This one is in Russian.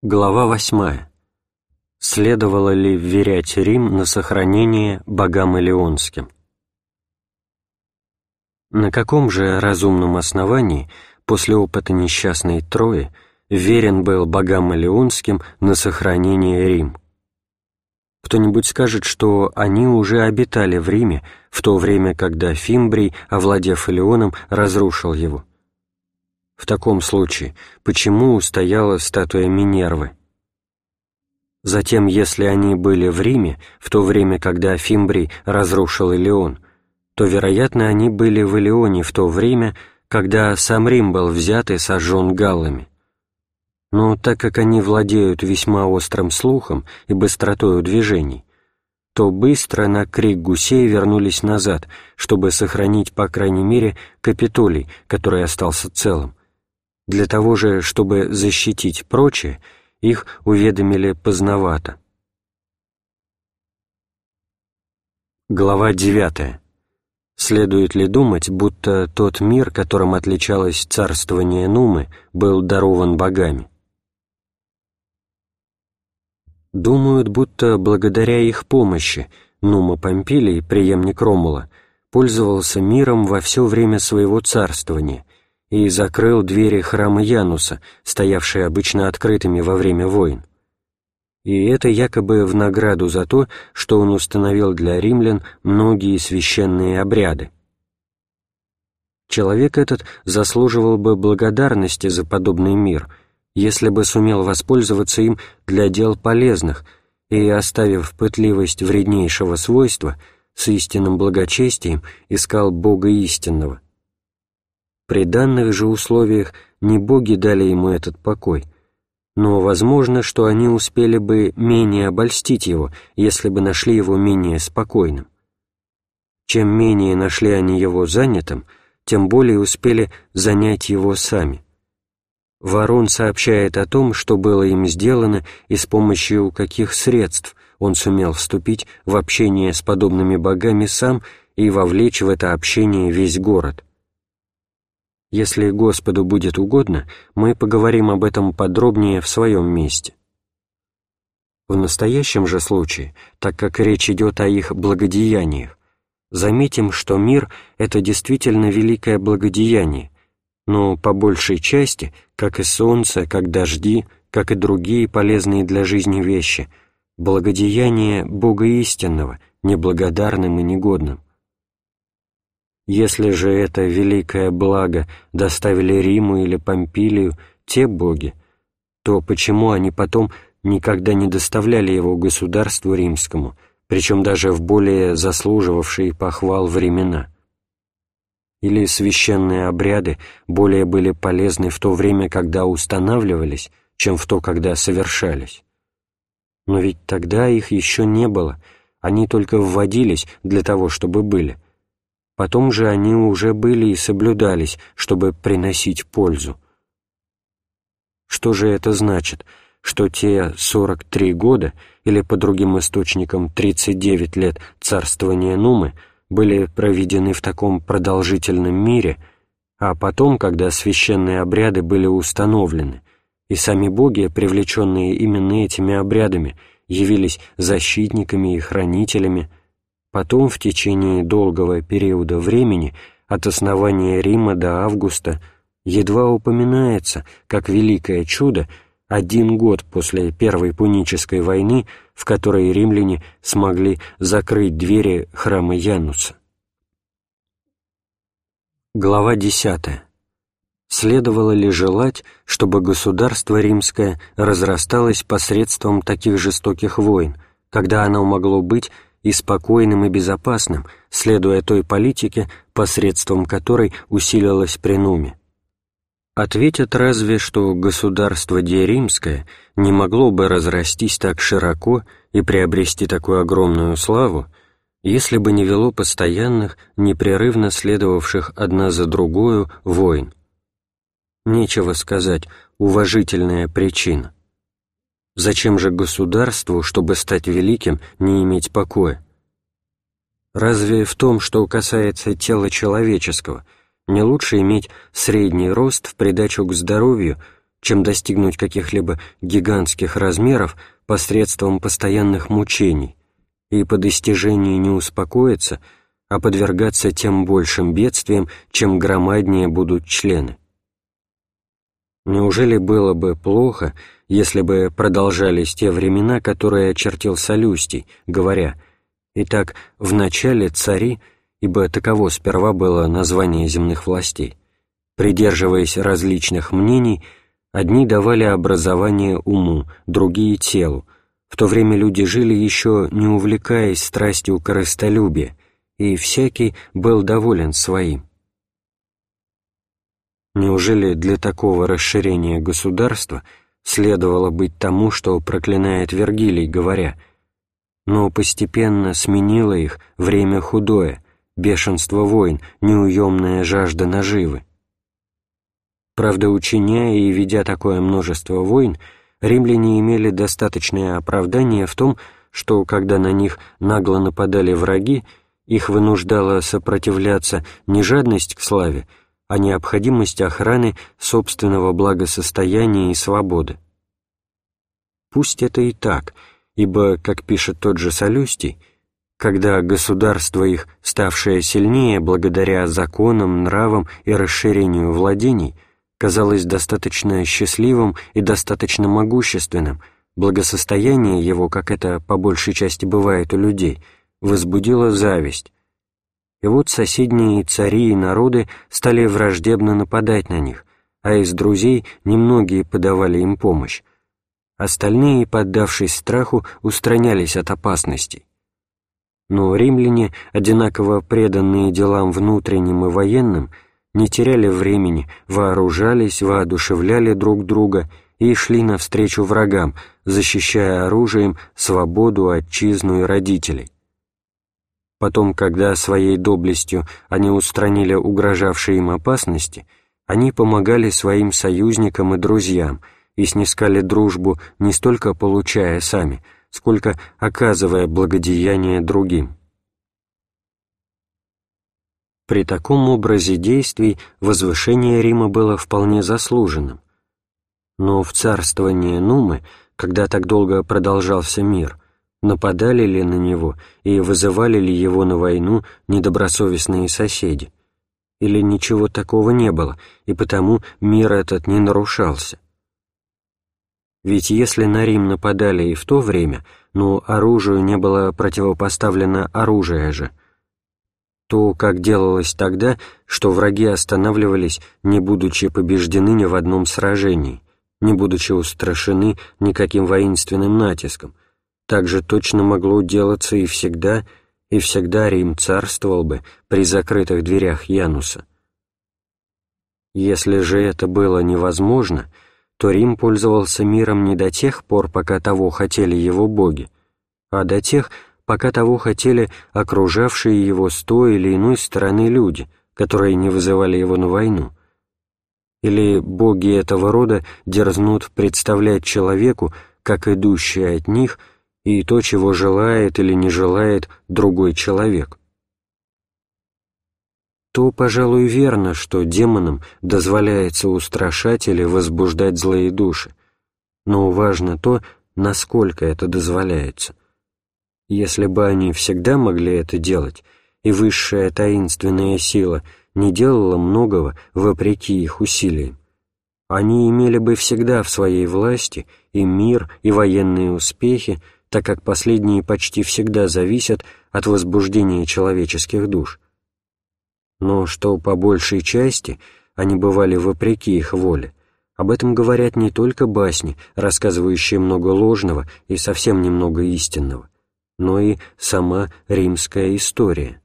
Глава 8. Следовало ли вверять Рим на сохранение богам илионским? На каком же разумном основании после опыта несчастной Трои верен был богам илионским на сохранение Рим? Кто-нибудь скажет, что они уже обитали в Риме в то время, когда Фимбрий, овладев Илионом, разрушил его. В таком случае, почему устояла статуя Минервы? Затем, если они были в Риме в то время, когда Фимбрий разрушил Илион, то, вероятно, они были в Илионе в то время, когда сам Рим был взят и сожжен галлами. Но так как они владеют весьма острым слухом и быстротою движений, то быстро на крик гусей вернулись назад, чтобы сохранить, по крайней мере, Капитолий, который остался целым. Для того же, чтобы защитить прочее, их уведомили поздновато. Глава 9. Следует ли думать, будто тот мир, которым отличалось царствование Нумы, был дарован богами? Думают, будто благодаря их помощи Нума Помпилий, преемник Ромула, пользовался миром во все время своего царствования и закрыл двери храма Януса, стоявшие обычно открытыми во время войн. И это якобы в награду за то, что он установил для римлян многие священные обряды. Человек этот заслуживал бы благодарности за подобный мир, если бы сумел воспользоваться им для дел полезных и, оставив пытливость вреднейшего свойства, с истинным благочестием искал Бога истинного. При данных же условиях не боги дали ему этот покой, но возможно, что они успели бы менее обольстить его, если бы нашли его менее спокойным. Чем менее нашли они его занятым, тем более успели занять его сами. Варон сообщает о том, что было им сделано и с помощью каких средств он сумел вступить в общение с подобными богами сам и вовлечь в это общение весь город. Если Господу будет угодно, мы поговорим об этом подробнее в своем месте. В настоящем же случае, так как речь идет о их благодеяниях, заметим, что мир — это действительно великое благодеяние, но по большей части, как и солнце, как дожди, как и другие полезные для жизни вещи, благодеяние Бога истинного, неблагодарным и негодным. Если же это великое благо доставили Риму или Помпилию те боги, то почему они потом никогда не доставляли его государству римскому, причем даже в более заслуживавшие похвал времена? Или священные обряды более были полезны в то время, когда устанавливались, чем в то, когда совершались? Но ведь тогда их еще не было, они только вводились для того, чтобы были. Потом же они уже были и соблюдались, чтобы приносить пользу. Что же это значит, что те 43 года, или по другим источникам 39 лет царствования Нумы, были проведены в таком продолжительном мире, а потом, когда священные обряды были установлены, и сами боги, привлеченные именно этими обрядами, явились защитниками и хранителями, потом в течение долгого периода времени, от основания Рима до Августа, едва упоминается, как великое чудо, 1 год после Первой Пунической войны, в которой римляне смогли закрыть двери храма Януса. Глава 10. Следовало ли желать, чтобы государство римское разрасталось посредством таких жестоких войн, когда оно могло быть и спокойным и безопасным, следуя той политике, посредством которой усилилась при Нуме? Ответят разве, что государство Римское не могло бы разрастись так широко и приобрести такую огромную славу, если бы не вело постоянных, непрерывно следовавших одна за другою войн. Нечего сказать, уважительная причина. Зачем же государству, чтобы стать великим, не иметь покоя? Разве в том, что касается тела человеческого, не лучше иметь средний рост в придачу к здоровью, чем достигнуть каких-либо гигантских размеров посредством постоянных мучений, и по достижении не успокоиться, а подвергаться тем большим бедствиям, чем громаднее будут члены. Неужели было бы плохо, если бы продолжались те времена, которые очертил Салюстий, говоря: «Итак, вначале цари, ибо таково сперва было название земных властей, придерживаясь различных мнений, одни давали образование уму, другие — телу, в то время люди жили еще не увлекаясь страстью корыстолюбия, и всякий был доволен своим». Неужели для такого расширения государства следовало быть тому, что проклинает Вергилий, говоря: «Но постепенно сменило их время худое, бешенство войн, неуемная жажда наживы». Правда, учиняя и ведя такое множество войн, римляне имели достаточное оправдание в том, что, когда на них нагло нападали враги, их вынуждала сопротивляться не жадность к славе, а необходимость охраны собственного благосостояния и свободы. Пусть это и так, ибо, как пишет тот же Салюстий, когда государство их, ставшее сильнее благодаря законам, нравам и расширению владений, казалось достаточно счастливым и достаточно могущественным, благосостояние его, как это по большей части бывает у людей, возбудило зависть. И вот соседние цари и народы стали враждебно нападать на них, а из друзей немногие подавали им помощь. Остальные, поддавшись страху, устранялись от опасностей. Но римляне, одинаково преданные делам внутренним и военным, не теряли времени, вооружались, воодушевляли друг друга и шли навстречу врагам, защищая оружием свободу, отчизну и родителей. Потом, когда своей доблестью они устранили угрожавшие им опасности, они помогали своим союзникам и друзьям и снискали дружбу не столько получая сами, сколько оказывая благодеяние другим. При таком образе действий возвышение Рима было вполне заслуженным. Но в царствование Нумы, когда так долго продолжался мир, нападали ли на него и вызывали ли его на войну недобросовестные соседи? Или ничего такого не было, и потому мир этот не нарушался? Ведь если на Рим нападали и в то время, но оружию не было противопоставлено оружие же, то как делалось тогда, что враги останавливались, не будучи побеждены ни в одном сражении, не будучи устрашены никаким воинственным натиском, так же точно могло делаться и всегда Рим царствовал бы при закрытых дверях Януса. Если же это было невозможно, то Рим пользовался миром не до тех пор, пока того хотели его боги, а до тех, пока того хотели окружавшие его с той или иной стороны люди, которые не вызывали его на войну. Или боги этого рода дерзнут представлять человеку, как идущее от них, и то, чего желает или не желает другой человек. То, пожалуй, верно, что демонам дозволяется устрашать или возбуждать злые души, но важно то, насколько это дозволяется. Если бы они всегда могли это делать, и высшая таинственная сила не делала многого вопреки их усилиям, они имели бы всегда в своей власти и мир, и военные успехи, так как последние почти всегда зависят от возбуждения человеческих душ. Но что по большей части они бывали вопреки их воле, об этом говорят не только басни, рассказывающие много ложного и совсем немного истинного, но и сама римская история.